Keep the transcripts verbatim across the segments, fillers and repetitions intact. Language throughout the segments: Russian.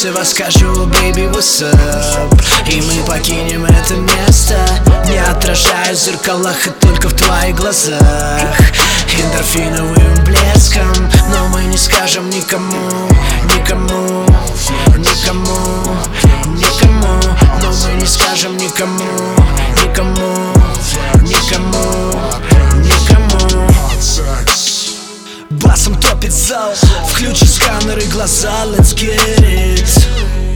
навсего скажу baby what's up, и мы покинем это место. Не отражаюсь в зеркалах и только в твоих глазах эндорфиновым блеском. Но мы не скажем никому, никому, никому, никому. Но мы не скажем никому, никому, никому, никому. Басом топит зал, включи сканер и глаза, let's get it.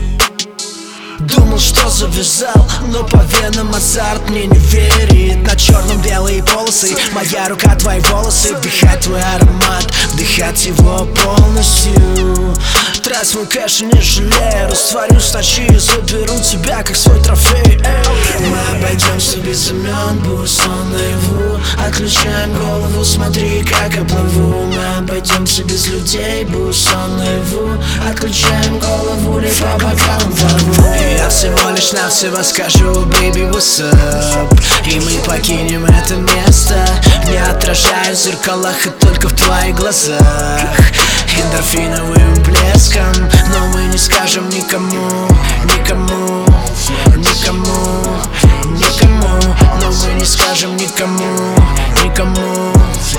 Думал, что завязал, но по венам азарт мне не верит. На черном белые полосы, моя рука, твои волосы. Вдыхать твой аромат, вдыхать его полностью. Трать мой кэш и не жалею, растворюсь в ночи и заберу тебя как свой трофей. Мы обойдемся без имен, будь сон наяву. Отключаем голову, смотри, как я плыву. Мы обойдемся без людей, будь сон наяву. Отключаем голову, лишь по бокам плыву. Я всего лишь навсего скажу baby what's up, и мы покинем это место. Не отражаюсь в зеркалах и только в твоих глазах эндорфиновым блеском. Но мы не скажем никому, никому, никому, никому. Но мы не скажем никому, никому,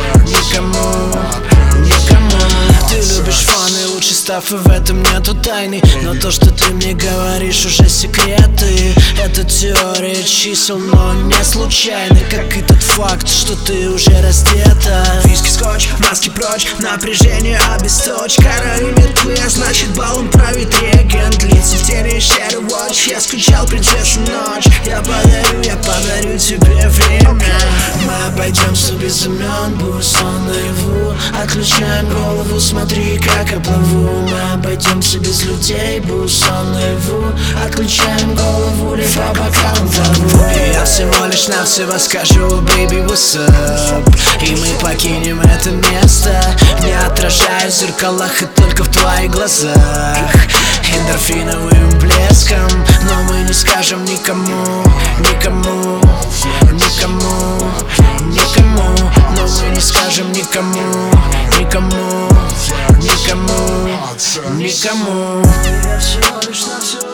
никому, никому. Ты любишь фан и лучше став, и в этом нету тайны. Но то, что ты мне говоришь, уже секреты. Это теория чисел, но не случайно, как и тот факт, что ты уже раздета. Виски, скотч, маски прочь, напряжение обесточь. Кара и мертвы, а значит баллом правит регент. Лица в тени, shadow watch. Я скучал предвечную ночь. Я подарю, я подарю тебе время. Мы обойдемся без имен, будь сон наяву. Отключаем голову, смотри, как я плыву. Мы обойдемся без людей, будь сон наяву. Отключаем голову, лишь по бокам плыву. Я всего лишь навсего скажу baby what's up, и мы покинем это место. Не отражаясь в зеркалах и только в твоих глазах эндорфиновым блеском. Но мы не скажем никому, никому, никому, никому. Но мы не скажем никому, никому, никому, никому. Я всего лишь навсего